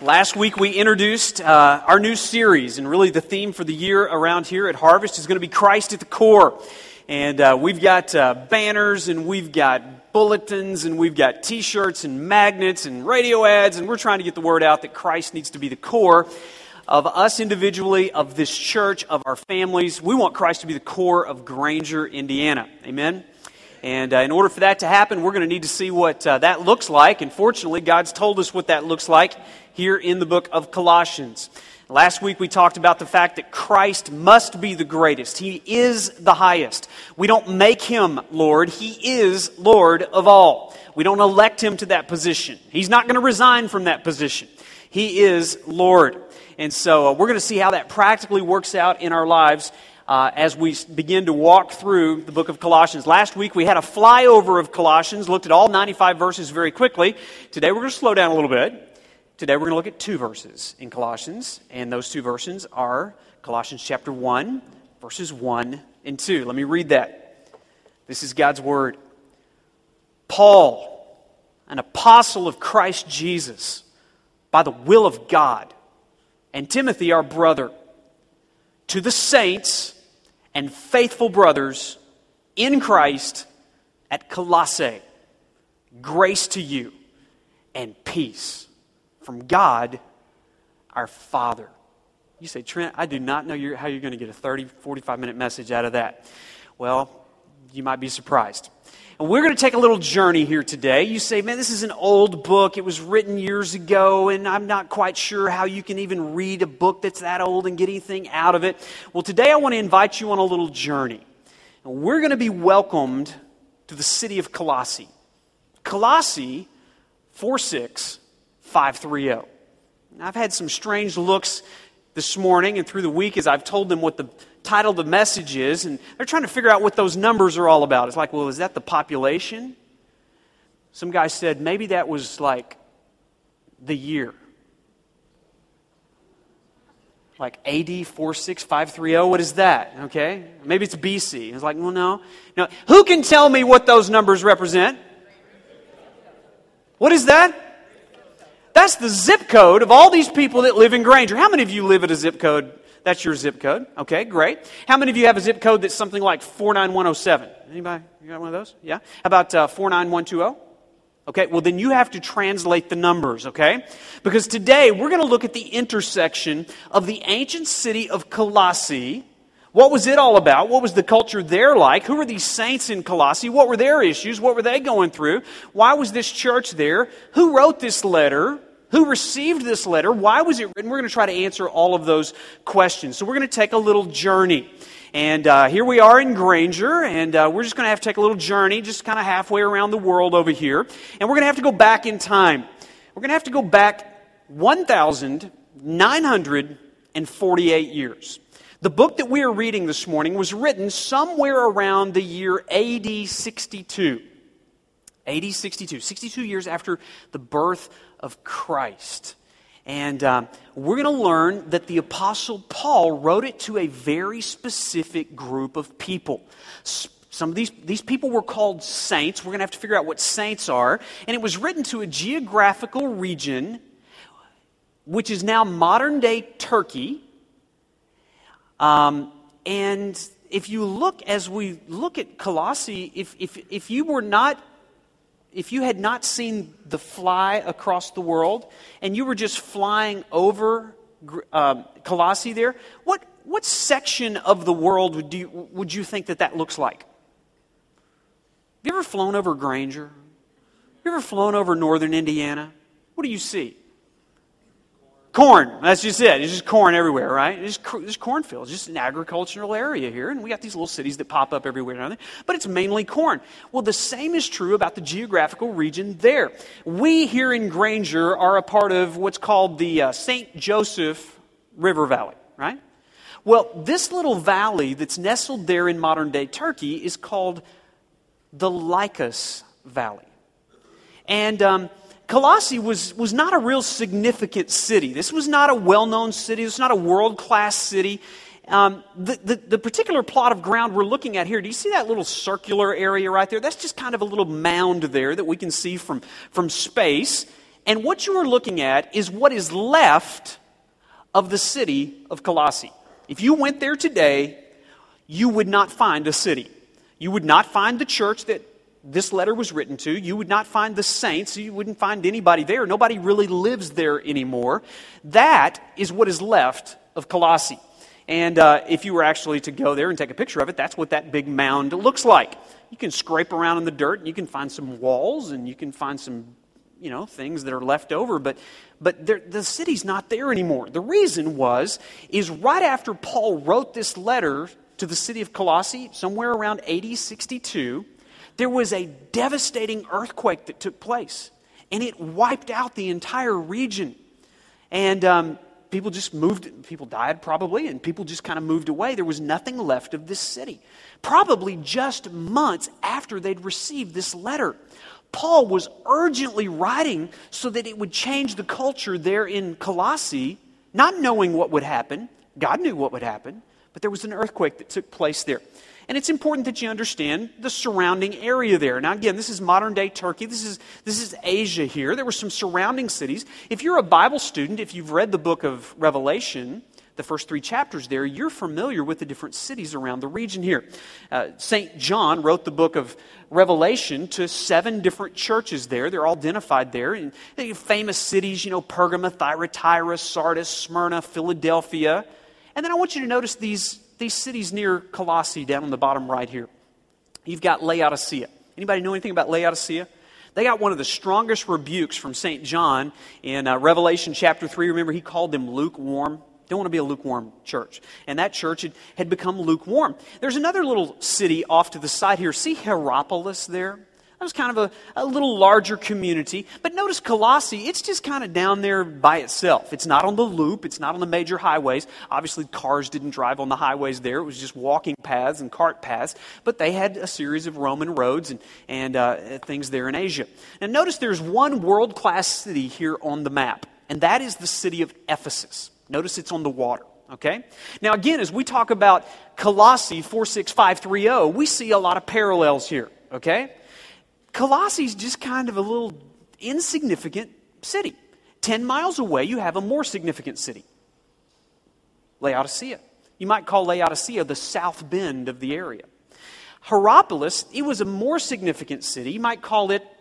Last week we introduced our new series, and really the theme for the year around here at Harvest is going to be Christ at the core. And we've got banners, and we've got bulletins, and we've got t-shirts and magnets and radio ads, and we're trying to get the word out that Christ needs to be the core of us individually, of this church, of our families. We want Christ to be the core of Granger, Indiana. Amen? And in order for that to happen, we're going to need to see what that looks like. And fortunately, God's told us what that looks like here in the book of Colossians. Last week we talked about the fact that Christ must be the greatest. He is the highest. We don't make Him Lord. He is Lord of all. We don't elect Him to that position. He's not going to resign from that position. He is Lord. And so we're going to see how that practically works out in our lives as we begin to walk through the book of Colossians. Last week we had a flyover of Colossians, looked at all 95 verses very quickly. Today we're going to slow down a little bit. Today we're going to look at two verses in Colossians, and those two verses are Colossians chapter 1, verses 1 and 2. Let me read that. This is God's Word. Paul, an apostle of Christ Jesus, by the will of God, and Timothy, our brother, to the saints and faithful brothers in Christ at Colossae, grace to you and peace from God our Father. You say, Trent, I do not know how you're going to get a 30, 45-minute message out of that. Well, you might be surprised. And we're going to take a little journey here today. You say, man, this is an old book. It was written years ago, and I'm not quite sure how you can even read a book that's that old and get anything out of it. Well, today I want to invite you on a little journey. And we're going to be welcomed to the city of Colossae. Colossae 46530. I've had some strange looks this morning and through the week as I've told them what the title of the message is, and they're trying to figure out what those numbers are all about. It's like, well, is that the population? Some guy said maybe that was like the year. Like AD 46530, what is that? Okay, maybe it's BC. It's like, well, no. Who can tell me what those numbers represent? What is that? That's the zip code of all these people that live in Granger. How many of you live at a zip code? That's your zip code. Okay, great. How many of you have a zip code that's something like 49107? Anybody? You got one of those? Yeah. How about 49120? Okay, well then you have to translate the numbers, okay? Because today we're going to look at the intersection of the ancient city of Colossae. What was it all about? What was the culture there like? Who were these saints in Colossae? What were their issues? What were they going through? Why was this church there? Who wrote this letter? Who received this letter? Why was it written? We're going to try to answer all of those questions. So we're going to take a little journey. And here we are in Granger, and we're just going to have to take a little journey, just kind of halfway around the world over here. And we're going to have to go back in time. We're going to have to go back 1,948 years. The book that we are reading this morning was written somewhere around the year AD 62. AD 62, 62 years after the birth of Christ. And we're going to learn that the Apostle Paul wrote it to a very specific group of people. Some of these people were called saints. We're going to have to figure out what saints are. And it was written to a geographical region, which is now modern-day Turkey. And if you look, as we look at Colossae, if you had not seen the fly across the world, and you were just flying over Colossae there, what section of the world would you think that looks like? Have you ever flown over Granger? Have you ever flown over northern Indiana? What do you see? Corn. That's just it. It's just corn everywhere, right? It's just cornfields. Just an agricultural area here. And we got these little cities that pop up everywhere and everything. But it's mainly corn. Well, the same is true about the geographical region there. We here in Granger are a part of what's called the St. Joseph River Valley, right? Well, this little valley that's nestled there in modern-day Turkey is called the Lycus Valley. And Colossae was not a real significant city. This was not a well-known city. This was not a world-class city. The particular plot of ground we're looking at here, do you see that little circular area right there? That's just kind of a little mound there that we can see from space. And what you are looking at is what is left of the city of Colossae. If you went there today, you would not find a city. You would not find the church that this letter was written to. You would not find the saints. You wouldn't find anybody there. Nobody really lives there anymore. That is what is left of Colossae. And if you were actually to go there and take a picture of it, that's what that big mound looks like. You can scrape around in the dirt, and you can find some walls, and you can find some, things that are left over. But the city's not there anymore. The reason is right after Paul wrote this letter to the city of Colossae, somewhere around AD 62, there was a devastating earthquake that took place. And it wiped out the entire region. And people died probably, and people just kind of moved away. There was nothing left of this city. Probably just months after they'd received this letter. Paul was urgently writing so that it would change the culture there in Colossae, not knowing what would happen. God knew what would happen, but there was an earthquake that took place there. And it's important that you understand the surrounding area there. Now again, this is modern day Turkey. This is Asia here. There were some surrounding cities. If you're a Bible student, if you've read the book of Revelation, the first 3 chapters there, you're familiar with the different cities around the region here. St. John wrote the book of Revelation to 7 different churches there. They're all identified there. And famous cities, Pergama, Thyatira, Sardis, Smyrna, Philadelphia. And then I want you to notice these cities near Colossae down on the bottom right here. You've got Laodicea. Anybody know anything about Laodicea? They got one of the strongest rebukes from St. John in Revelation chapter 3. Remember, he called them lukewarm. Don't want to be a lukewarm church. And that church had become lukewarm. There's another little city off to the side here. See Hierapolis there? That was kind of a little larger community. But notice Colossae, it's just kind of down there by itself. It's not on the loop. It's not on the major highways. Obviously, cars didn't drive on the highways there. It was just walking paths and cart paths. But they had a series of Roman roads and things there in Asia. And notice there's one world-class city here on the map. And that is the city of Ephesus. Notice it's on the water. Okay? Now again, as we talk about Colossae 46530, we see a lot of parallels here. Okay? Colossae is just kind of a little insignificant city. 10 miles away, you have a more significant city. Laodicea. You might call Laodicea the south bend of the area. Hierapolis, it was a more significant city. You might call it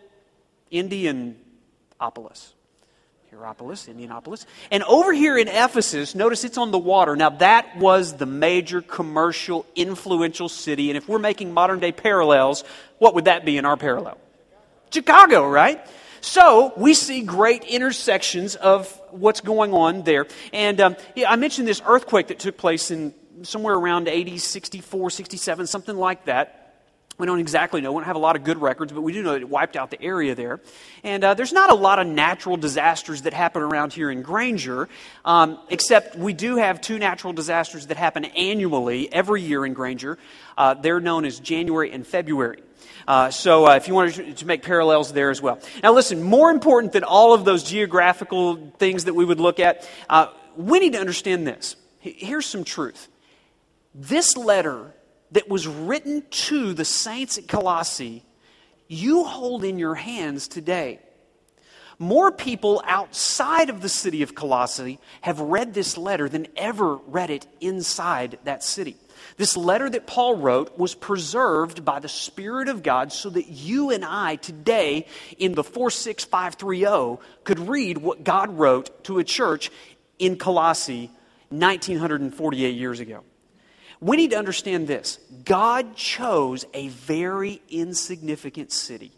Indianapolis. Hierapolis, Indianapolis. And over here in Ephesus, notice it's on the water. Now that was the major commercial, influential city. And if we're making modern day parallels, what would that be in our parallel? Chicago, right? So we see great intersections of what's going on there. And I mentioned this earthquake that took place in somewhere around AD 64, 67, something like that. We don't exactly know. We don't have a lot of good records, but we do know it wiped out the area there. And there's not a lot of natural disasters that happen around here in Granger, except we do have 2 natural disasters that happen annually, every year in Granger. They're known as January and February. So if you wanted to make parallels there as well. Now listen, more important than all of those geographical things that we would look at, we need to understand this. Here's some truth. This letter that was written to the saints at Colossae, you hold in your hands today. More people outside of the city of Colossae have read this letter than ever read it inside that city. This letter that Paul wrote was preserved by the Spirit of God so that you and I today in the 46530 could read what God wrote to a church in Colossae 1948 years ago. We need to understand this. God chose a very insignificant city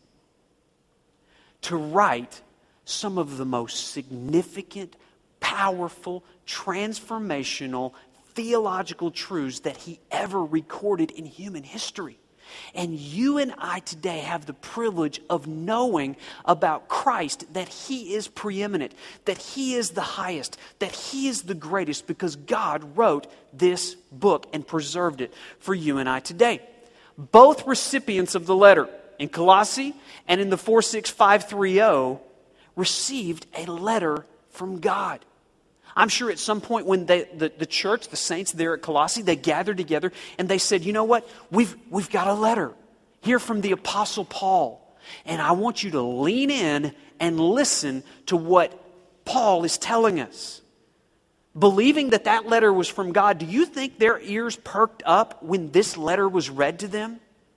to write some of the most significant, powerful, transformational, theological truths that He ever recorded in human history. And you and I today have the privilege of knowing about Christ, that He is preeminent, that He is the highest, that He is the greatest, because God wrote this book and preserved it for you and I today. Both recipients of the letter, in Colossae and in the 46530, received a letter from God. I'm sure at some point when the church, the saints there at Colossae, they gathered together and they said, you know what? We've got a letter here from the Apostle Paul. And I want you to lean in and listen to what Paul is telling us. Believing that that letter was from God, do you think their ears perked up when this letter was read to them?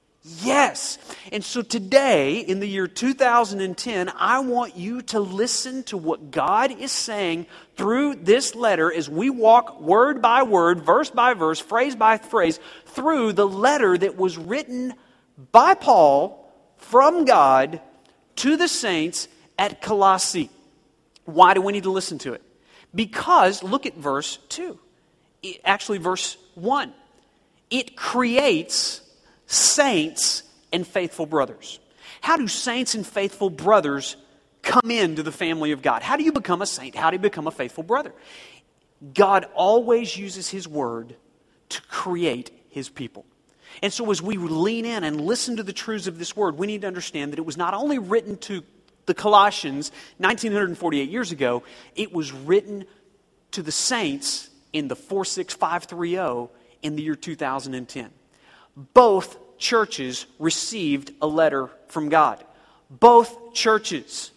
Yes. And so today, in the year 2010, I want you to listen to what God is saying through this letter as we walk word by word, verse by verse, phrase by phrase, through the letter that was written by Paul from God to the saints at Colossae. Why do we need to listen to it? Because, look at verse 2. Actually, verse 1. It creates saints and faithful brothers. How do saints and faithful brothers come into the family of God? How do you become a saint? How do you become a faithful brother? God always uses His Word to create His people. And so as we lean in and listen to the truths of this Word, we need to understand that it was not only written to the Colossians 1948 years ago, it was written to the saints in the 46530 in the year 2010. Both churches received a letter from God. Both churches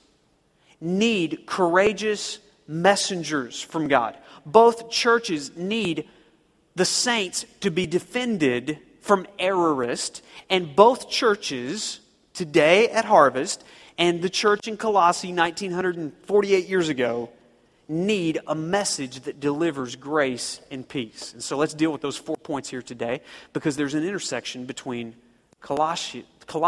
need courageous messengers from God. Both churches need the saints to be defended from errorists. And both churches today at Harvest and the church in Colossae 1948 years ago need a message that delivers grace and peace. And so let's deal with those 4 points here today, because there's an intersection between Colossae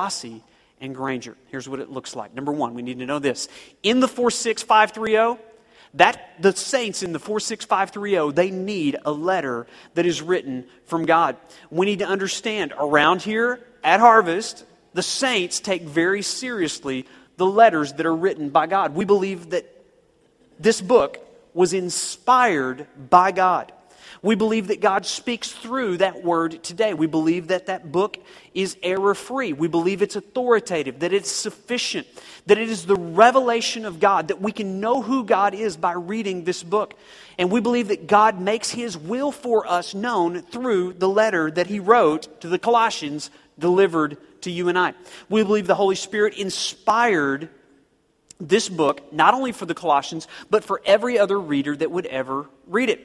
and Granger. Here's what it looks like. Number one, we need to know this. In the 46530, the saints in the 46530, they need a letter that is written from God. We need to understand, around here at Harvest, the saints take very seriously the letters that are written by God. We believe that this book was inspired by God. We believe that God speaks through that word today. We believe that that book is error-free. We believe it's authoritative, that it's sufficient, that it is the revelation of God, that we can know who God is by reading this book. And we believe that God makes His will for us known through the letter that He wrote to the Colossians, delivered to you and I. We believe the Holy Spirit inspired this book, not only for the Colossians, but for every other reader that would ever read it.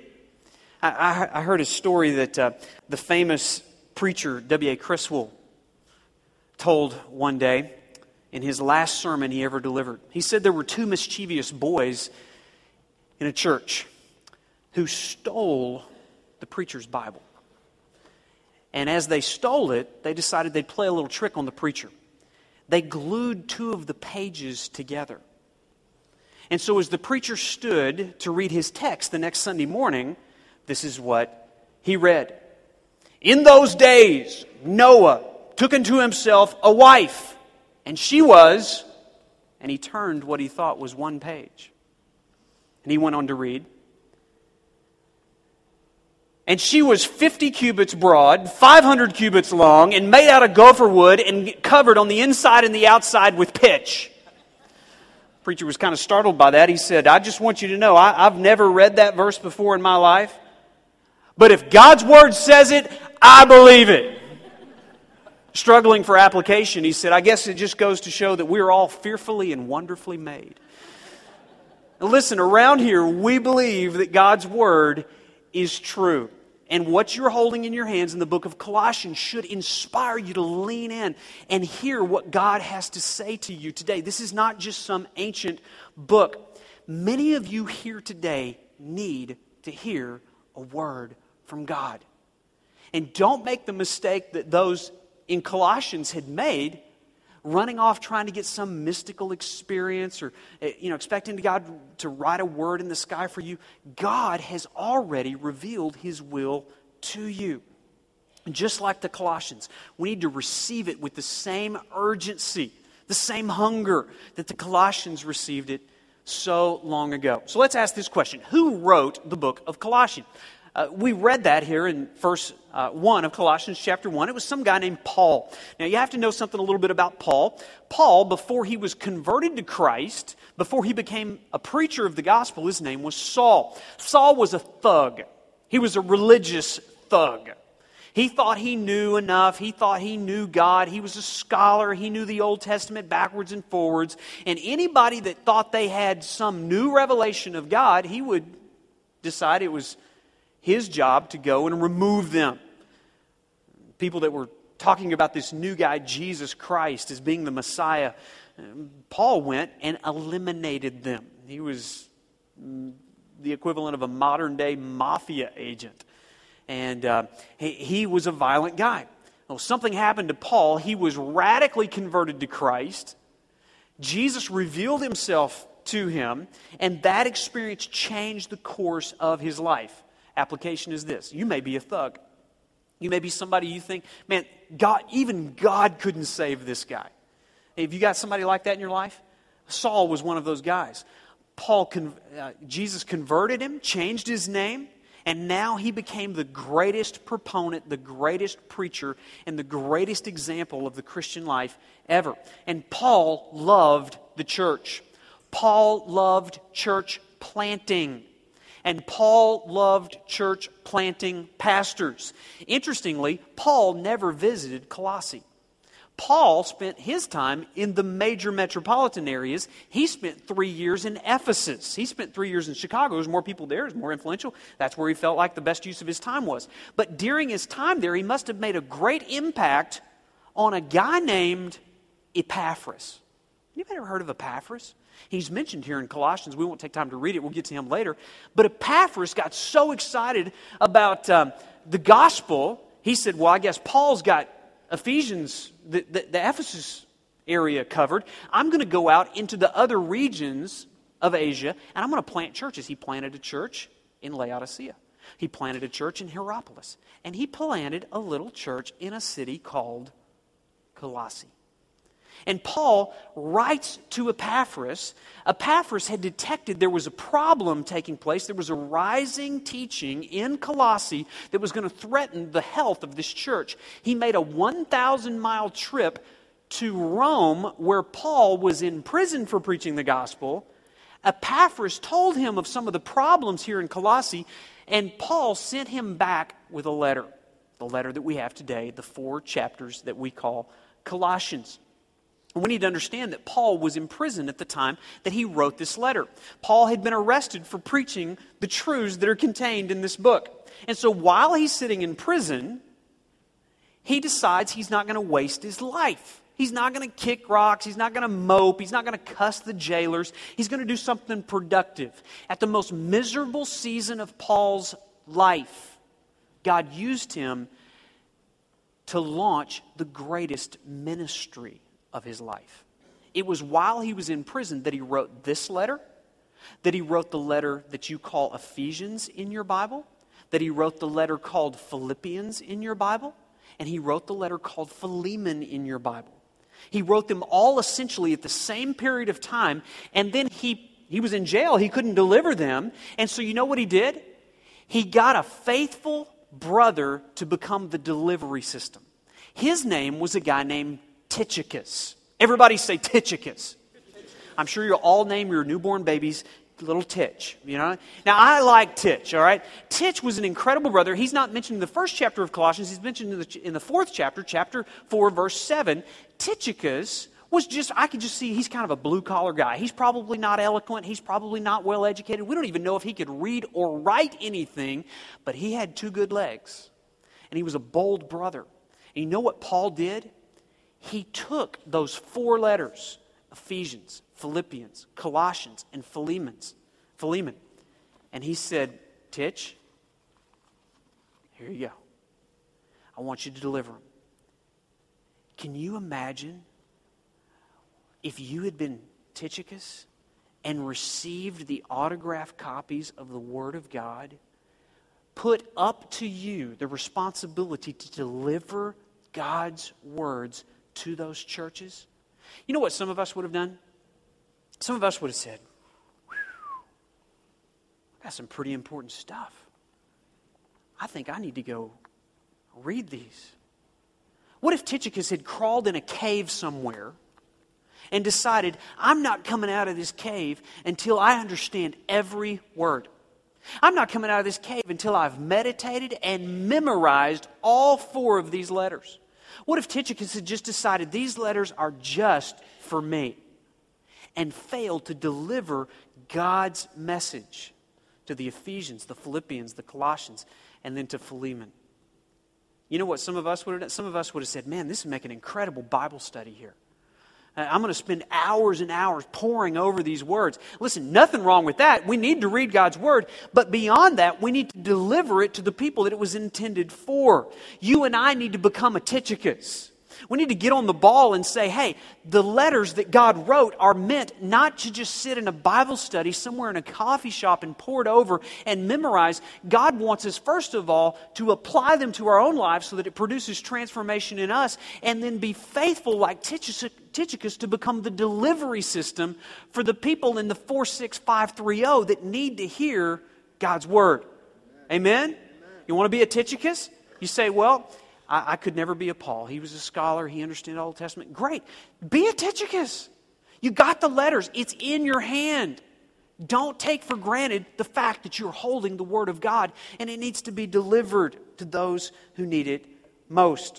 I heard a story that the famous preacher W.A. Criswell told one day in his last sermon he ever delivered. He said there were two mischievous boys in a church who stole the preacher's Bible. And as they stole it, they decided they'd play a little trick on the preacher. They glued two of the pages together. And so as the preacher stood to read his text the next Sunday morning, this is what he read. In those days, Noah took unto himself a wife, and she was, and he turned what he thought was one page. And he went on to read, and she was 50 cubits broad, 500 cubits long, and made out of gopher wood, and covered on the inside and the outside with pitch. The preacher was kind of startled by that. He said, I just want you to know, I've never read that verse before in my life. But if God's Word says it, I believe it. Struggling for application, he said, I guess it just goes to show that we're all fearfully and wonderfully made. Now listen, around here, we believe that God's Word is true. And what you're holding in your hands in the book of Colossians should inspire you to lean in and hear what God has to say to you today. This is not just some ancient book. Many of you here today need to hear a word from God. And don't make the mistake that those in Colossians had made, running off trying to get some mystical experience or expecting God to write a word in the sky for you. God has already revealed His will to you. Just like the Colossians, we need to receive it with the same urgency, the same hunger that the Colossians received it so long ago. So let's ask this question. Who wrote the book of Colossians? We read that here in verse 1 of Colossians chapter 1. It was some guy named Paul. Now you have to know something a little bit about Paul. Paul, before he was converted to Christ, before he became a preacher of the gospel, his name was Saul. Saul was a thug. He was a religious thug. He thought he knew enough. He thought he knew God. He was a scholar. He knew the Old Testament backwards and forwards. And anybody that thought they had some new revelation of God, he would decide it was his job to go and remove them. People that were talking about this new guy, Jesus Christ, as being the Messiah, Paul went and eliminated them. He was the equivalent of a modern-day mafia agent. And he was a violent guy. Well, something happened to Paul. He was radically converted to Christ. Jesus revealed himself to him, and that experience changed the course of his life. Application is this. You may be a thug. You may be somebody you think, man, even God couldn't save this guy. Have you got somebody like that in your life? Saul was one of those guys. Jesus converted him, changed his name, and now he became the greatest proponent, the greatest preacher, and the greatest example of the Christian life ever. And Paul loved the church. Paul loved church planting. And Paul loved church planting pastors. Interestingly, Paul never visited Colossae. Paul spent his time in the major metropolitan areas. He spent 3 years in Ephesus. He spent 3 years in Chicago. There's more people there. It's more influential. That's where he felt like the best use of his time was. But during his time there, he must have made a great impact on a guy named Epaphras. Anybody ever heard of Epaphras? He's mentioned here in Colossians. We won't take time to read it. We'll get to him later. But Epaphras got so excited about the gospel, he said, well, I guess Paul's got Ephesians, the Ephesus area covered. I'm going to go out into the other regions of Asia, and I'm going to plant churches. He planted a church in Laodicea. He planted a church in Hierapolis. And he planted a little church in a city called Colossae. And Paul writes to Epaphras. Epaphras had detected there was a problem taking place. There was a rising teaching in Colossae that was going to threaten the health of this church. He made a 1,000-mile trip to Rome, where Paul was in prison for preaching the gospel. Epaphras told him of some of the problems here in Colossae, and Paul sent him back with a letter. The letter that we have today, the 4 chapters that we call Colossians. And we need to understand that Paul was in prison at the time that he wrote this letter. Paul had been arrested for preaching the truths that are contained in this book. And so while he's sitting in prison, he decides he's not going to waste his life. He's not going to kick rocks. He's not going to mope. He's not going to cuss the jailers. He's going to do something productive. At the most miserable season of Paul's life, God used him to launch the greatest ministry of his life. It was while he was in prison that he wrote this letter, that he wrote the letter that you call Ephesians in your Bible, that he wrote the letter called Philippians in your Bible, and he wrote the letter called Philemon in your Bible. He wrote them all essentially at the same period of time, and then he was in jail. He couldn't deliver them, and so you know what he did? He got a faithful brother to become the delivery system. His name was a guy named Tychicus. Everybody say Tychicus. I'm sure you'll all name your newborn babies little Titch, you know. Now, I like Titch, all right? Titch was an incredible brother. He's not mentioned in the first chapter of Colossians. He's mentioned in the 4th chapter, chapter 4, verse 7. Tychicus was I could just see he's kind of a blue-collar guy. He's probably not eloquent. He's probably not well-educated. We don't even know if he could read or write anything, but he had 2 good legs, and he was a bold brother. And you know what Paul did? He took those 4 letters, Ephesians, Philippians, Colossians, and Philemon, and he said, Titch, here you go. I want you to deliver them. Can you imagine if you had been Tychicus and received the autographed copies of the Word of God, put up to you the responsibility to deliver God's words to those churches? You know what some of us would have done? Some of us would have said, that's some pretty important stuff. I think I need to go read these. What if Tychicus had crawled in a cave somewhere and decided, I'm not coming out of this cave until I understand every word? I'm not coming out of this cave until I've meditated and memorized all 4 of these letters. What if Tychicus had just decided these letters are just for me and failed to deliver God's message to the Ephesians, the Philippians, the Colossians, and then to Philemon? You know what some of us would have done? Some of us would have said, man, this would make an incredible Bible study here. I'm going to spend hours and hours poring over these words. Listen, nothing wrong with that. We need to read God's Word. But beyond that, we need to deliver it to the people that it was intended for. You and I need to become a Tychicus. We need to get on the ball and say, hey, the letters that God wrote are meant not to just sit in a Bible study somewhere in a coffee shop and pour it over and memorize. God wants us, first of all, to apply them to our own lives so that it produces transformation in us, and then be faithful like Tychicus to become the delivery system for the people in the 46530 that need to hear God's Word. Amen? You want to be a Tychicus? You say, well, I could never be a Paul. He was a scholar. He understood the Old Testament. Great. Be a Tychicus. You got the letters. It's in your hand. Don't take for granted the fact that you're holding the Word of God, and it needs to be delivered to those who need it most.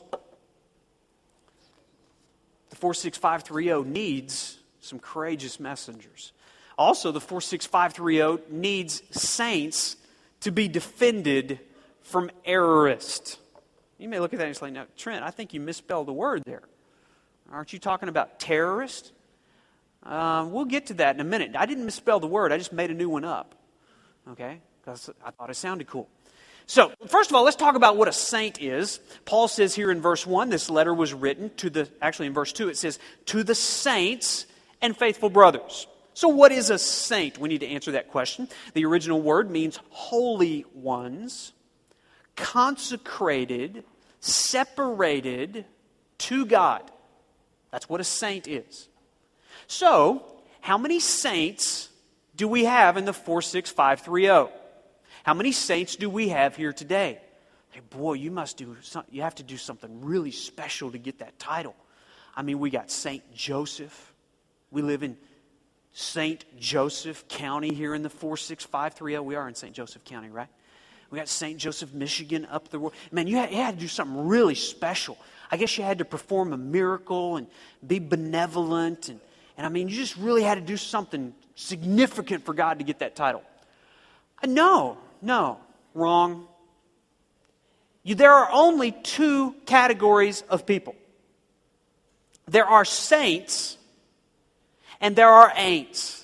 The 46530 needs some courageous messengers. Also, the 46530 needs saints to be defended from errorists. You may look at that and say, now, Trent, I think you misspelled the word there. Aren't you talking about terrorist? We'll get to that in a minute. I didn't misspell the word. I just made a new one up. Okay? Because I thought it sounded cool. So, first of all, let's talk about what a saint is. Paul says here in verse 1, this letter was written actually in verse 2, it says, to the saints and faithful brothers. So what is a saint? We need to answer that question. The original word means holy ones, consecrated, separated to God. That's what a saint is. So, how many saints do we have in the 46530? How many saints do we have here today? Hey, boy, you have to do something really special to get that title. I mean, we got St. Joseph. We live in St. Joseph County here in the 46530. We are in St. Joseph County, right? We got St. Joseph, Michigan up the road. Man, you had to do something really special. I guess you had to perform a miracle and be benevolent. And I mean, you just really had to do something significant for God to get that title. No, wrong. There are only 2 categories of people. There are saints and there are ain'ts.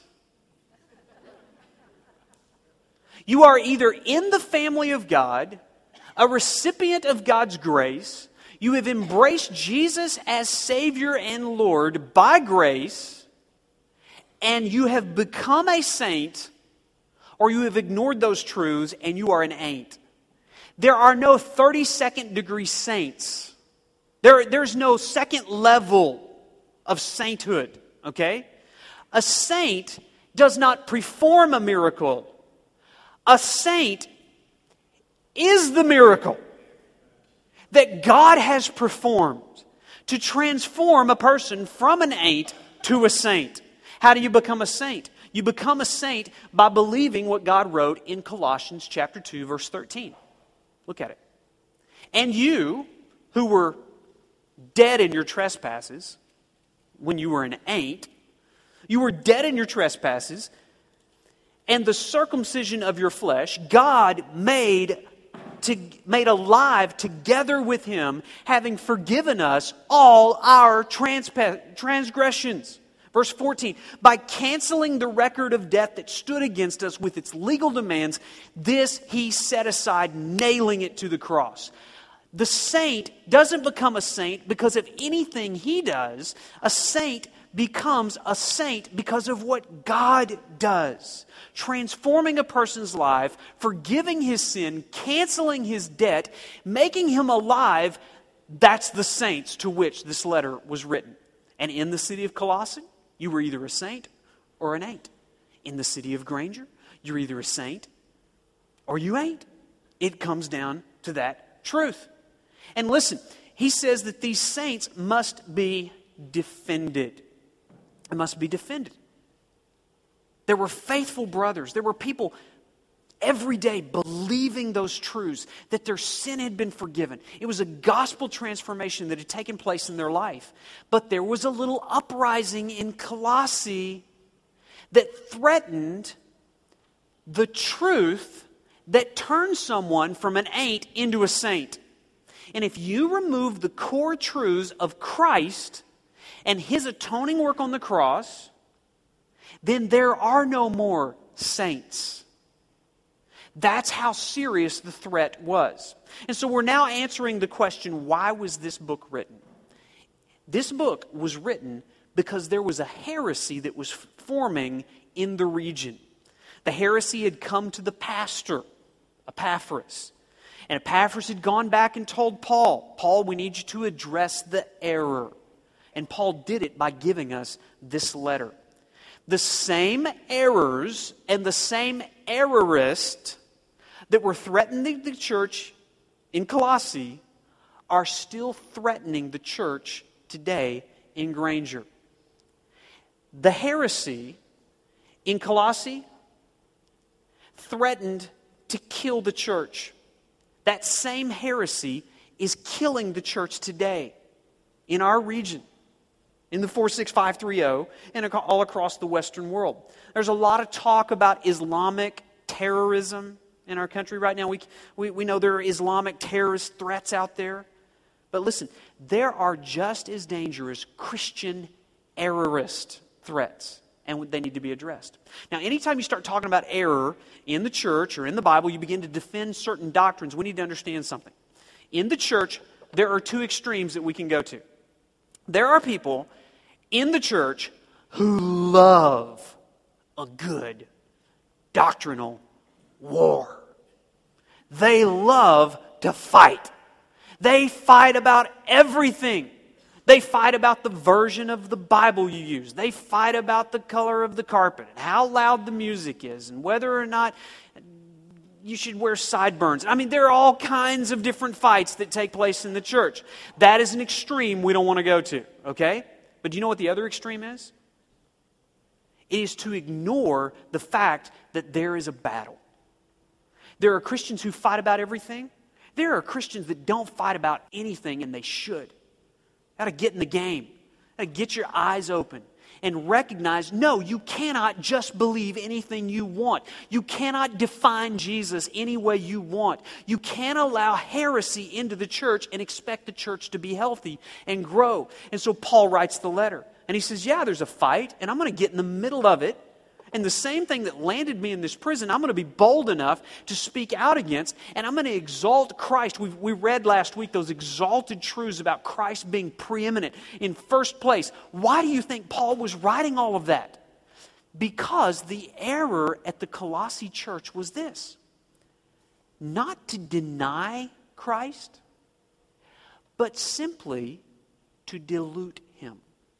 You are either in the family of God, a recipient of God's grace, you have embraced Jesus as Savior and Lord by grace, and you have become a saint, or you have ignored those truths and you are an ain't. There are no 32nd degree saints. There's no second level of sainthood, okay? A saint does not perform a miracle. A saint is the miracle that God has performed to transform a person from an ain't to a saint. How do you become a saint? You become a saint by believing what God wrote in Colossians chapter 2, verse 13. Look at it. And you, who were dead in your trespasses, when you were an ain't, you were dead in your trespasses, and the circumcision of your flesh, God made alive together with Him, having forgiven us all our transgressions. Verse 14, by canceling the record of debt that stood against us with its legal demands, this He set aside, nailing it to the cross. The saint doesn't become a saint because of anything he does. A saint becomes a saint because of what God does. Transforming a person's life, forgiving his sin, canceling his debt, making him alive, that's the saints to which this letter was written. And in the city of Colossae, you were either a saint or an ain't. In the city of Granger, you're either a saint or you ain't. It comes down to that truth. And listen, he says that these saints must be defended. It must be defended. There were faithful brothers. There were people every day believing those truths, that their sin had been forgiven. It was a gospel transformation that had taken place in their life. But there was a little uprising in Colossae that threatened the truth that turns someone from an ain't into a saint. And if you remove the core truths of Christ and His atoning work on the cross, then there are no more saints. That's how serious the threat was. And so we're now answering the question, why was this book written? This book was written because there was a heresy that was forming in the region. The heresy had come to the pastor, Epaphras. And Epaphras had gone back and told Paul, Paul, we need you to address the error. And Paul did it by giving us this letter. The same errors and the same errorists that were threatening the church in Colossae are still threatening the church today in Granger. The heresy in Colossae threatened to kill the church. That same heresy is killing the church today in our region, in the 46530 and all across the Western world. There's a lot of talk about Islamic terrorism in our country right now. We know there are Islamic terrorist threats out there. But listen, there are just as dangerous Christian errorist threats, and they need to be addressed. Now, anytime you start talking about error in the church or in the Bible, you begin to defend certain doctrines. We need to understand something. In the church, there are two extremes that we can go to. There are people in the church who love a good doctrinal war. They love to fight. They fight about everything. They fight about the version of the Bible you use. They fight about the color of the carpet and how loud the music is and whether or not you should wear sideburns. I mean, there are all kinds of different fights that take place in the church. That is an extreme we don't want to go to, okay? But do you know what the other extreme is? It is to ignore the fact that there is a battle. There are Christians who fight about everything. There are Christians that don't fight about anything, and they should. Got to get in the game. Got to get your eyes open and recognize, no, you cannot just believe anything you want. You cannot define Jesus any way you want. You can't allow heresy into the church and expect the church to be healthy and grow. And so Paul writes the letter. And he says, yeah, there's a fight, and I'm going to get in the middle of it. And the same thing that landed me in this prison, I'm going to be bold enough to speak out against, and I'm going to exalt Christ. We read last week those exalted truths about Christ being preeminent in first place. Why do you think Paul was writing all of that? Because the error at the Colossae church was this: not to deny Christ, but simply to dilute Him.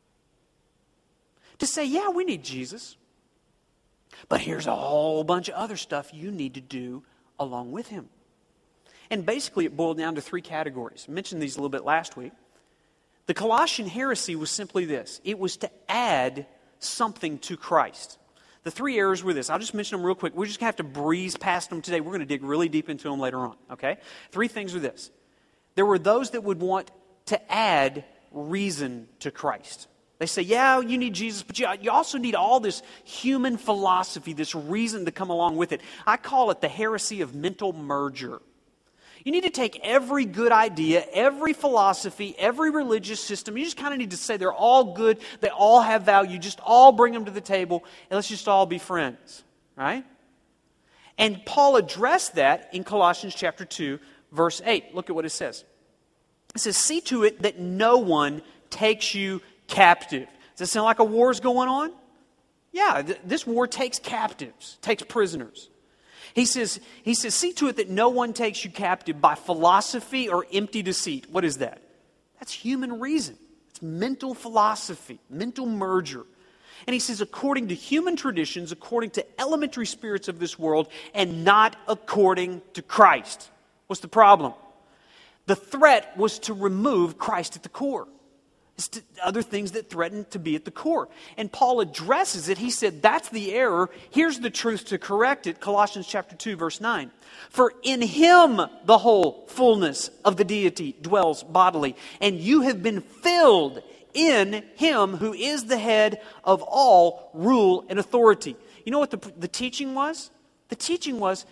To say, yeah, we need Jesus, but here's a whole bunch of other stuff you need to do along with Him. And basically it boiled down to three categories. I mentioned these a little bit last week. The Colossian heresy was simply this: it was to add something to Christ. The three errors were this. I'll just mention them real quick. We're just going to have to breeze past them today. We're going to dig really deep into them later on, okay? Three things were this. There were those that would want to add reason to Christ. They say, yeah, you need Jesus, but you also need all this human philosophy, this reason to come along with it. I call it the heresy of mental merger. You need to take every good idea, every philosophy, every religious system. You just kind of need to say they're all good, they all have value. Just all bring them to the table, and let's just all be friends, right? And Paul addressed that in Colossians chapter 2, verse 8. Look at what it says. It says, see to it that no one takes you captive. Does that sound like a war's going on? Yeah, this war takes captives, takes prisoners. He says, see to it that no one takes you captive by philosophy or empty deceit. What is that? That's human reason. It's mental philosophy, mental merger. And he says, according to human traditions, according to elementary spirits of this world, and not according to Christ. What's the problem? The threat was to remove Christ at the core. It's to other things that threaten to be at the core. And Paul addresses it. He said, that's the error. Here's the truth to correct it. Colossians chapter 2, verse 9. For in him the whole fullness of the deity dwells bodily, and you have been filled in him who is the head of all rule and authority. You know what the teaching was? The teaching was,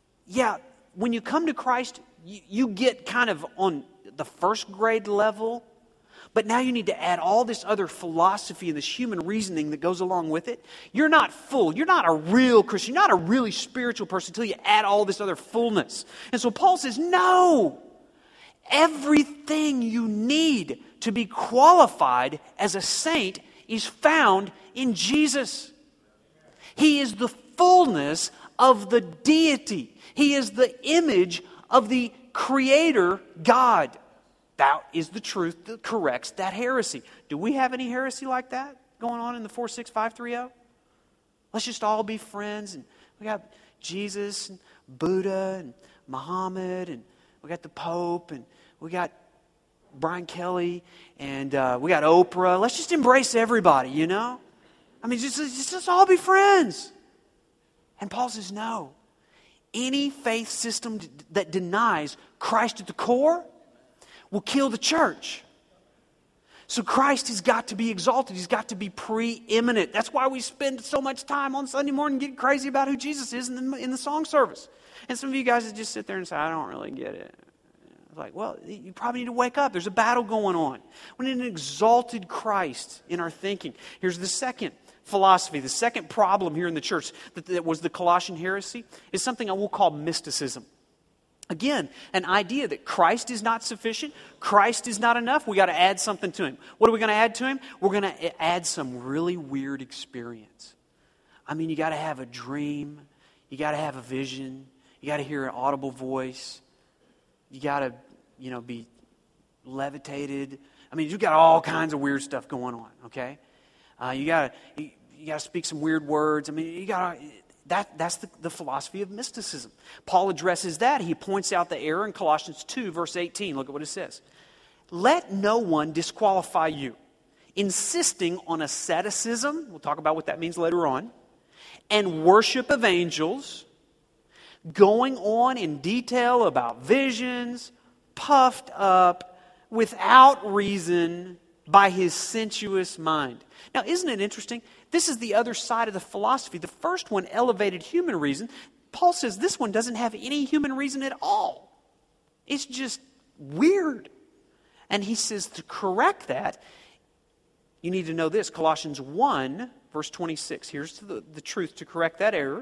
when you come to Christ, you get kind of on the first grade level, but now you need to add all this other philosophy and this human reasoning that goes along with it. You're not full. You're not a real Christian. You're not a really spiritual person until you add all this other fullness. And so Paul says, no. Everything you need to be qualified as a saint is found in Jesus. He is the fullness of the deity. He is the image of the Creator God. That is the truth that corrects that heresy. Do we have any heresy like that going on in the 46530? Let's just all be friends. And we got Jesus and Buddha and Muhammad, and we got the Pope, and we got Brian Kelly, and we got Oprah. Let's just embrace everybody, you know? I mean, just all be friends. And Paul says, no. Any faith system that denies Christ at the core will kill the church. So Christ has got to be exalted. He's got to be preeminent. That's why we spend so much time on Sunday morning getting crazy about who Jesus is in the song service. And some of you guys just sit there and say, I don't really get it. It's like, well, you probably need to wake up. There's a battle going on. We need an exalted Christ in our thinking. Here's the second philosophy. The second problem here in the church that was the Colossian heresy is something I will call mysticism. Again, an idea that Christ is not sufficient, Christ is not enough, we got to add something to Him. What are we going to add to Him? We're going to add some really weird experience. I mean, you got to have a dream, you got to have a vision, you got to hear an audible voice, you got to, be levitated. I mean, you got all kinds of weird stuff going on, okay? You got to speak some weird words. I mean, you got to... That's the philosophy of mysticism. Paul addresses that. He points out the error in Colossians 2, verse 18. Look at what it says. Let no one disqualify you, insisting on asceticism, we'll talk about what that means later on, and worship of angels, going on in detail about visions, puffed up, without reason, by his sensuous mind. Now, isn't it interesting? This is the other side of the philosophy. The first one elevated human reason. Paul says this one doesn't have any human reason at all. It's just weird. And he says to correct that, you need to know this. Colossians 1, verse 26. Here's the truth to correct that error.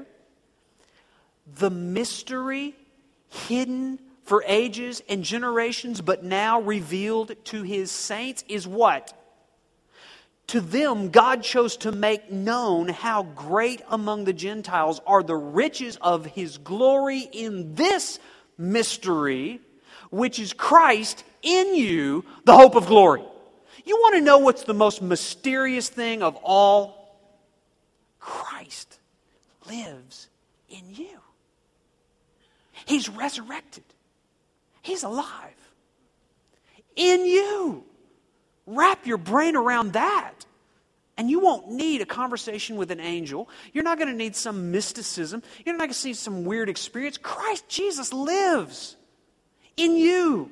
The mystery hidden for ages and generations, but now revealed to His saints is what? To them, God chose to make known how great among the Gentiles are the riches of His glory in this mystery, which is Christ in you, the hope of glory. You want to know what's the most mysterious thing of all? Christ lives in you. He's resurrected. He's alive. In you. Wrap your brain around that. And you won't need a conversation with an angel. You're not going to need some mysticism. You're not going to see some weird experience. Christ Jesus lives in you.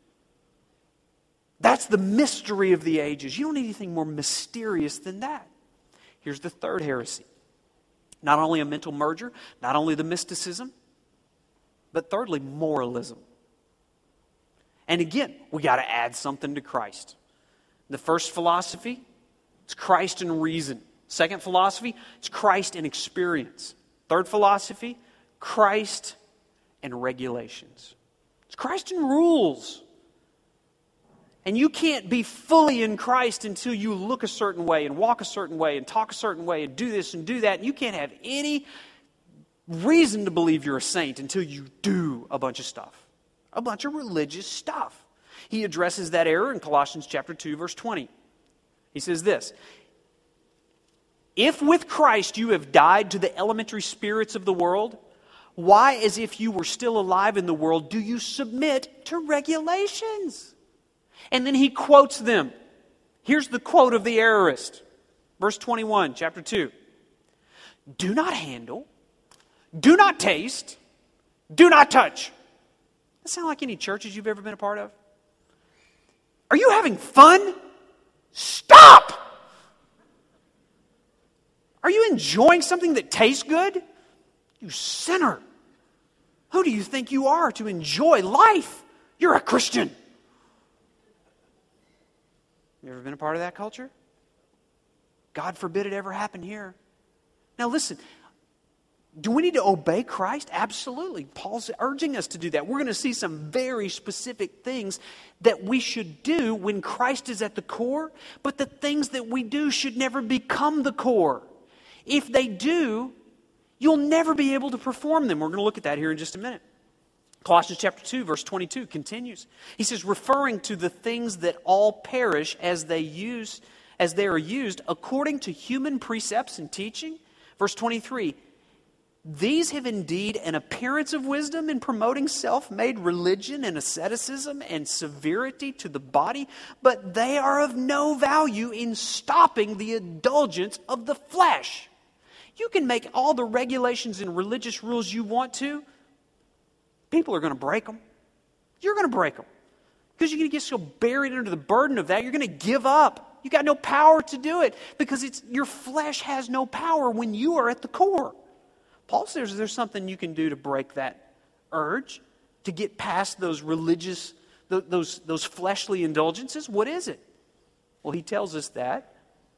That's the mystery of the ages. You don't need anything more mysterious than that. Here's the third heresy. Not only a mental merger, not only the mysticism, but thirdly, moralism. And again, we got to add something to Christ. The first philosophy, it's Christ and reason. Second philosophy, it's Christ and experience. Third philosophy, Christ and regulations. It's Christ and rules. And you can't be fully in Christ until you look a certain way and walk a certain way and talk a certain way and do this and do that. And you can't have any reason to believe you're a saint until you do a bunch of stuff. A bunch of religious stuff. He addresses that error in Colossians chapter 2, verse 20. He says this, if with Christ you have died to the elementary spirits of the world, why, as if you were still alive in the world, do you submit to regulations? And then he quotes them. Here's the quote of the errorist. Verse 21, chapter 2. Do not handle, do not taste, do not touch. Does that sound like any churches you've ever been a part of? Are you having fun? Stop! Are you enjoying something that tastes good? You sinner. Who do you think you are to enjoy life? You're a Christian. You ever been a part of that culture? God forbid it ever happen here. Now listen, do we need to obey Christ? Absolutely. Paul's urging us to do that. We're going to see some very specific things that we should do when Christ is at the core, but the things that we do should never become the core. If they do, you'll never be able to perform them. We're going to look at that here in just a minute. Colossians chapter 2, verse 22 continues. He says, referring to the things that all perish as they are used according to human precepts and teaching. Verse 23, these have indeed an appearance of wisdom in promoting self-made religion and asceticism and severity to the body, but they are of no value in stopping the indulgence of the flesh. You can make all the regulations and religious rules you want to. People are going to break them. You're going to break them. Because you're going to get so buried under the burden of that, you're going to give up. You got no power to do it because your flesh has no power when you are at the core. Paul says there's something you can do to break that urge, to get past those religious, those fleshly indulgences. What is it? Well, he tells us that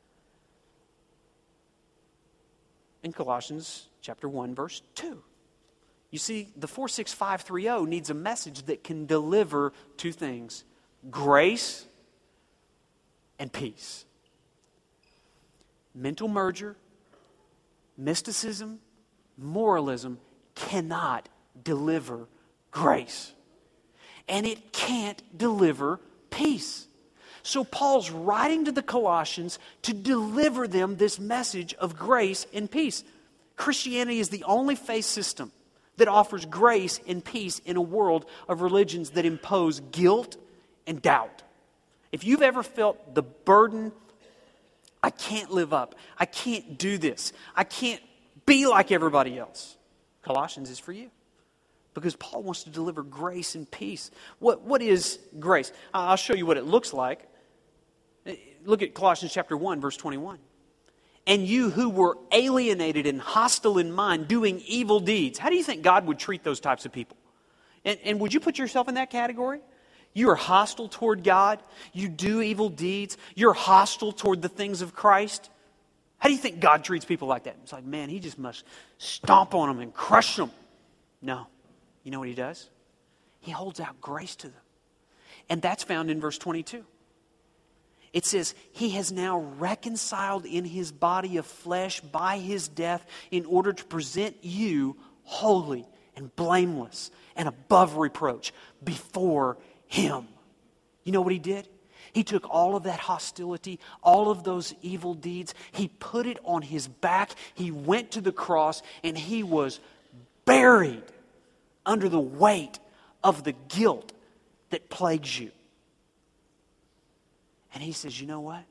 in Colossians chapter 1, verse 2. You see, the 46530 needs a message that can deliver two things: grace and peace. Mental merger, mysticism, moralism cannot deliver grace. And it can't deliver peace. So Paul's writing to the Colossians to deliver them this message of grace and peace. Christianity is the only faith system that offers grace and peace in a world of religions that impose guilt and doubt. If you've ever felt the burden, I can't live up, I can't do this, I can't be like everybody else, Colossians is for you. Because Paul wants to deliver grace and peace. What is grace? I'll show you what it looks like. Look at Colossians chapter 1, verse 21. And you who were alienated and hostile in mind, doing evil deeds. How do you think God would treat those types of people? And would you put yourself in that category? You are hostile toward God. You do evil deeds. You're hostile toward the things of Christ. How do you think God treats people like that? It's like, man, he just must stomp on them and crush them. No. You know what he does? He holds out grace to them. And that's found in verse 22. It says, he has now reconciled in his body of flesh by his death in order to present you holy and blameless and above reproach before him. You know what he did? He took all of that hostility, all of those evil deeds, he put it on his back, he went to the cross, and he was buried under the weight of the guilt that plagues you. And he says, you know what?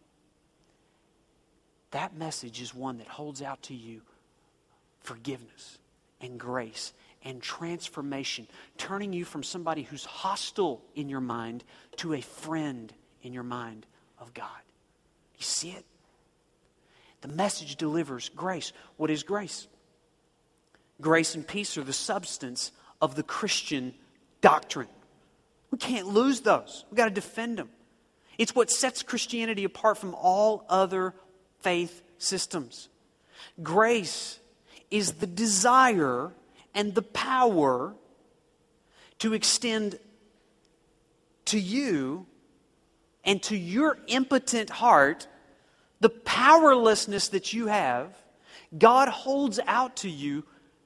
That message is one that holds out to you forgiveness and grace and transformation, turning you from somebody who's hostile in your mind to a friend in your mind of God. You see it? The message delivers grace. What is grace? Grace and peace are the substance of the Christian doctrine. We can't lose those. We've got to defend them. It's what sets Christianity apart from all other faith systems. Grace is the desire and the power to extend to you and to your impotent heart the powerlessness that you have. God holds out to you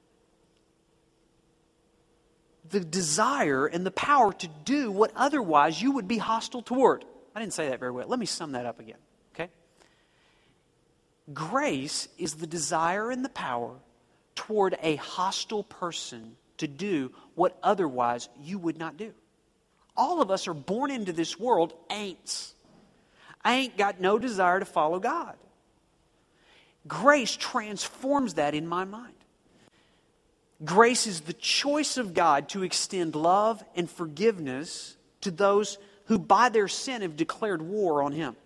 the desire and the power to do what otherwise you would be hostile toward. I didn't say that very well. Let me sum that up again, okay? Grace is the desire and the power toward a hostile person to do what otherwise you would not do. All of us are born into this world ain'ts. I ain't got no desire to follow God. Grace transforms that in my mind. Grace is the choice of God to extend love and forgiveness to those who by their sin have declared war on Him.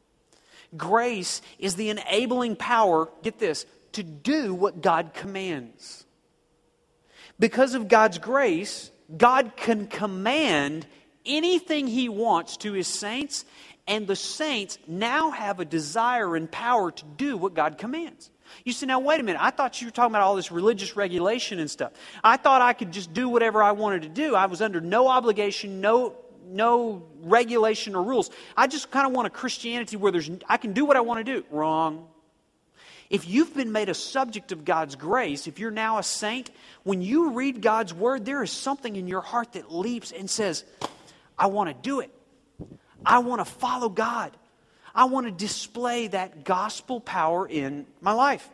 Grace is the enabling power, get this, to do what God commands. Because of God's grace, God can command anything He wants to His saints, and the saints now have a desire and power to do what God commands. You say, now wait a minute, I thought you were talking about all this religious regulation and stuff. I thought I could just do whatever I wanted to do. I was under no obligation, no regulation or rules. I just kind of want a Christianity where I can do what I want to do. Wrong. If you've been made a subject of God's grace, if you're now a saint, when you read God's Word, there is something in your heart that leaps and says, I want to do it. I want to follow God. I want to display that gospel power in my life.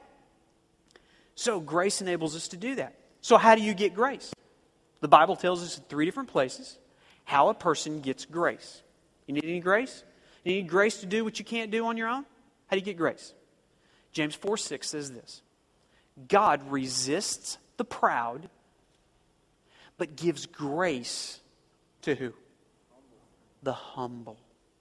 So grace enables us to do that. So how do you get grace? The Bible tells us in 3 different places how a person gets grace. You need any grace? You need grace to do what you can't do on your own? How do you get grace? James 4:6 says this: God resists the proud, but gives grace to who? The humble.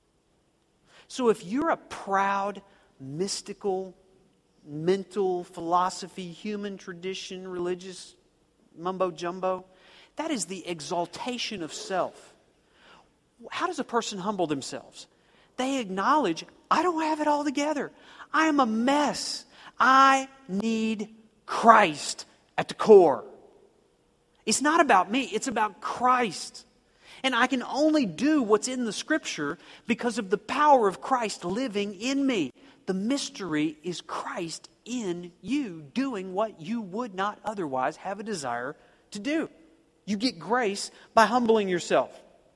So if you're a proud, mystical, mental, philosophy, human tradition, religious mumbo-jumbo, that is the exaltation of self. How does a person humble themselves? They acknowledge, I don't have it all together. I am a mess. I need Christ at the core. It's not about me. It's about Christ. And I can only do what's in the Scripture because of the power of Christ living in me. The mystery is Christ in you doing what you would not otherwise have a desire to do. You get grace by humbling yourself.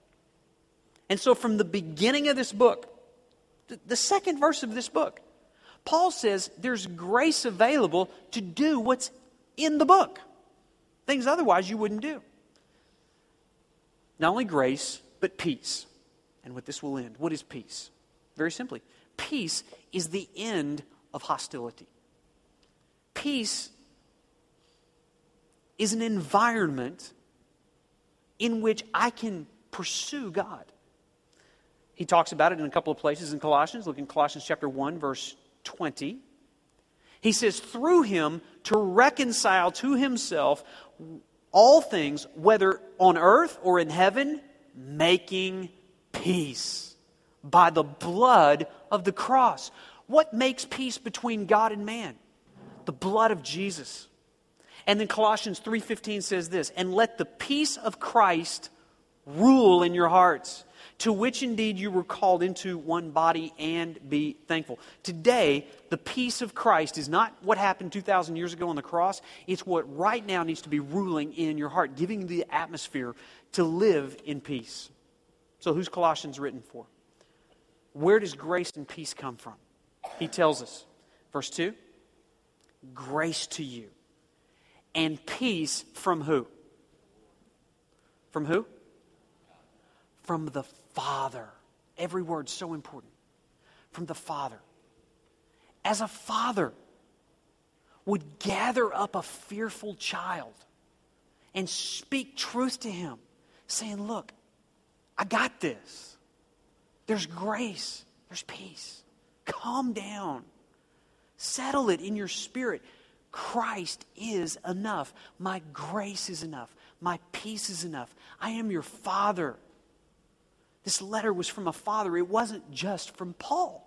And so from the beginning of this book, the second verse of this book, Paul says there's grace available to do what's in the book. Things otherwise you wouldn't do. Not only grace, but peace. And with this will end. What is peace? Very simply, peace is the end of hostility. Peace is an environment in which I can pursue God. He talks about it in a couple of places in Colossians. Look in Colossians chapter 1, verse 20. He says, through Him to reconcile to Himself all things, whether on earth or in heaven, making peace by the blood of the cross. What makes peace between God and man? The blood of Jesus. And then Colossians 3:15 says this, and let the peace of Christ rule in your hearts, to which indeed you were called into one body, and be thankful. Today, the peace of Christ is not what happened 2,000 years ago on the cross. It's what right now needs to be ruling in your heart, giving you the atmosphere to live in peace. So who's Colossians written for? Where does grace and peace come from? He tells us, verse 2, grace to you and peace from who? From who? From the Father. Every word's so important. From the Father. As a father would gather up a fearful child and speak truth to him, saying, look, I got this. There's grace. There's peace. Calm down. Settle it in your spirit. Christ is enough. My grace is enough. My peace is enough. I am your Father. This letter was from a father. It wasn't just from Paul.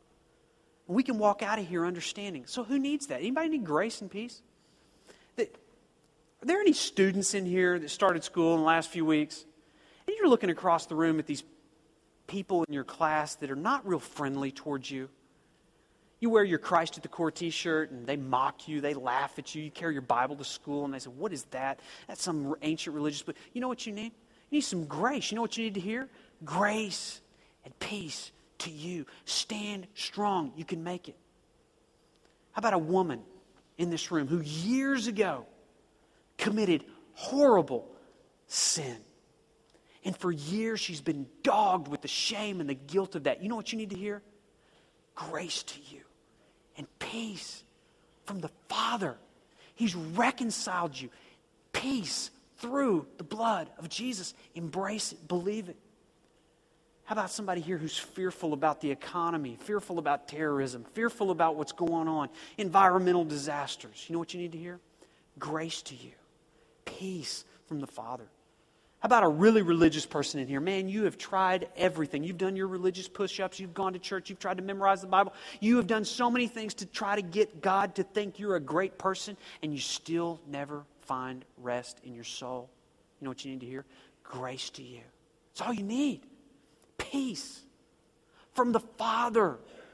We can walk out of here understanding. So who needs that? Anybody need grace and peace? Are there any students in here that started school in the last few weeks? And you're looking across the room at these people in your class that are not real friendly towards you. You wear your Christ at the core t-shirt and they mock you, they laugh at you. You carry your Bible to school and they say, what is that? That's some ancient religious book. You know what you need? You need some grace. You know what you need to hear? Grace and peace to you. Stand strong. You can make it. How about a woman in this room who years ago committed horrible sin? And for years she's been dogged with the shame and the guilt of that. You know what you need to hear? grace to you and peace from the Father. He's reconciled you. Peace through the blood of Jesus. Embrace it. Believe it. How about somebody here who's fearful about the economy, fearful about terrorism, fearful about what's going on, environmental disasters? You know what you need to hear? Grace to you. Peace from the Father. How about a really religious person in here? Man, you have tried everything. You've done your religious push-ups. You've gone to church. You've tried to memorize the Bible. You have done so many things to try to get God to think you're a great person, and you still never find rest in your soul. You know what you need to hear? Grace to you. It's all you need. Peace from the Father.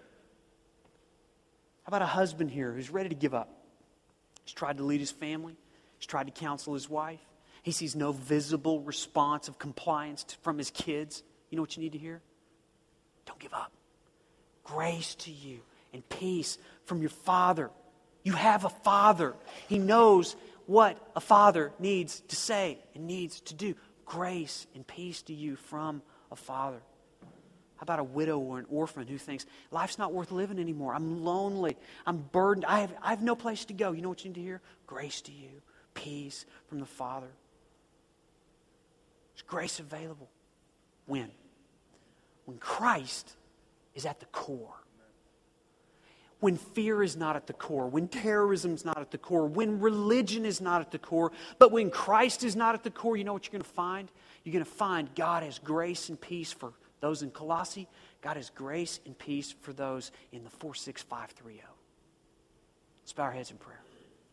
How about a husband here who's ready to give up? He's tried to lead his family. He's tried to counsel his wife. He sees no visible response of compliance from his kids. You know what you need to hear? Don't give up. Grace to you and peace from your Father. You have a Father. He knows what a father needs to say and needs to do. Grace and peace to you from a Father. How about a widow or an orphan who thinks, life's not worth living anymore. I'm lonely. I'm burdened. I have no place to go. You know what you need to hear? Grace to you. Peace from the Father. There's grace available. When? When Christ is at the core. When fear is not at the core. When terrorism is not at the core. When religion is not at the core. But when Christ is not at the core, you know what you're going to find? You're going to find God has grace and peace for those in Colossae. God has grace and peace for those in the 46530. Let's bow our heads in prayer.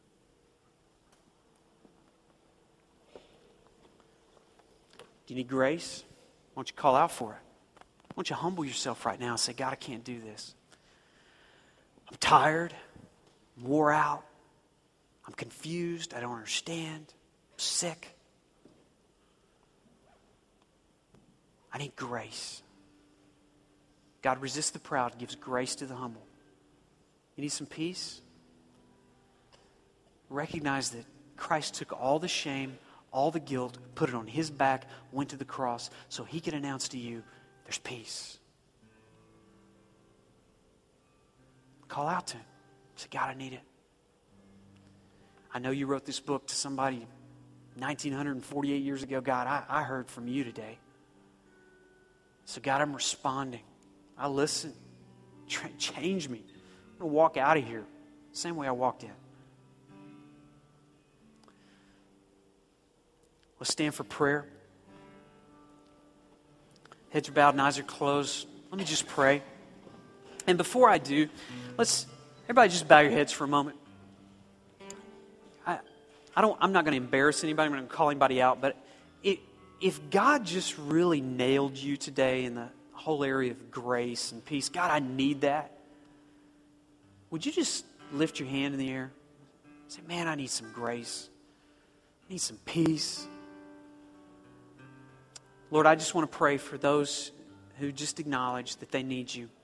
Do you need grace? Why don't you call out for it? Why don't you humble yourself right now and say, God, I can't do this. I'm tired. I'm wore out. I'm confused. I don't understand. I'm sick. I need grace. God resists the proud, gives grace to the humble. You need some peace? Recognize that Christ took all the shame, all the guilt, put it on His back, went to the cross so He could announce to you, there's peace. Call out to Him. Say, God, I need it. I know you wrote this book to somebody 1948 years ago. God, I heard from you today. So God, I'm responding. I listen. Change me. I'm going to walk out of here the same way I walked in. Let's stand for prayer. Heads are bowed and eyes are closed. Let me just pray. And before I do, everybody just bow your heads for a moment. I'm not going to embarrass anybody. I'm not going to call anybody out. But if God just really nailed you today in the whole area of grace and peace, God, I need that. Would you just lift your hand in the air? Say, man, I need some grace. I need some peace. Lord, I just want to pray for those who just acknowledge that they need you.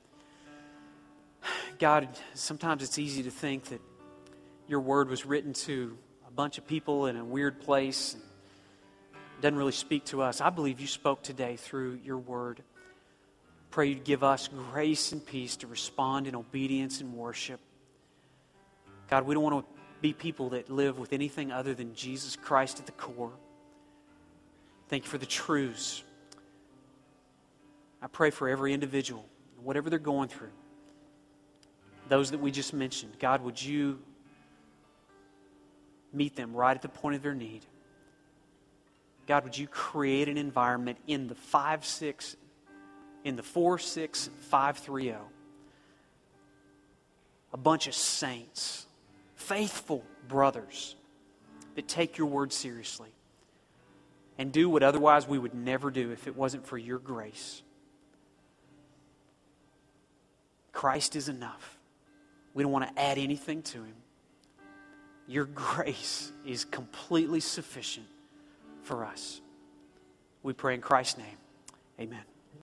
God, sometimes it's easy to think that your word was written to a bunch of people in a weird place and doesn't really speak to us. I believe you spoke today through your word. Pray you'd give us grace and peace to respond in obedience and worship. God, we don't want to be people that live with anything other than Jesus Christ at the core. Thank you for the truths. I pray for every individual, whatever they're going through. Those that we just mentioned, God, would you meet them right at the point of their need? God, would you create an environment in the 46530, a bunch of saints, faithful brothers that take your word seriously and do what otherwise we would never do if it wasn't for your grace. Christ is enough. We don't want to add anything to Him. Your grace is completely sufficient for us. We pray in Christ's name. Amen.